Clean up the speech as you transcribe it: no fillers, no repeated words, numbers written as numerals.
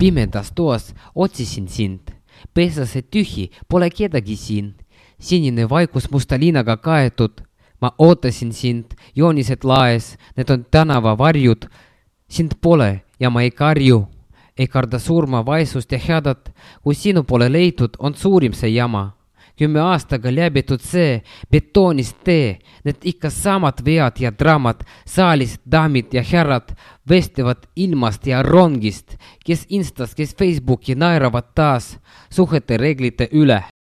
Pimedas toas otsisin sind. Pesase tühi, pole kedagi siin. Sinine vaikus musta liinaga kaetud. Ma ootasin sind, joonised laes, need on tänava varjud. Sind pole ja ma ei karju. Ei karda surma, vaesust ja hädat. Kui sinu pole leidnud, on suurim see jama. 10 aastaga läbitud see betoonist tee. Need ikka samad vead ja draamad. Saalis daamid ja härrad vestlevad ilmast ja rongist. Kes Instas, kes Facebooki naeravad taas suhete reeglite üle.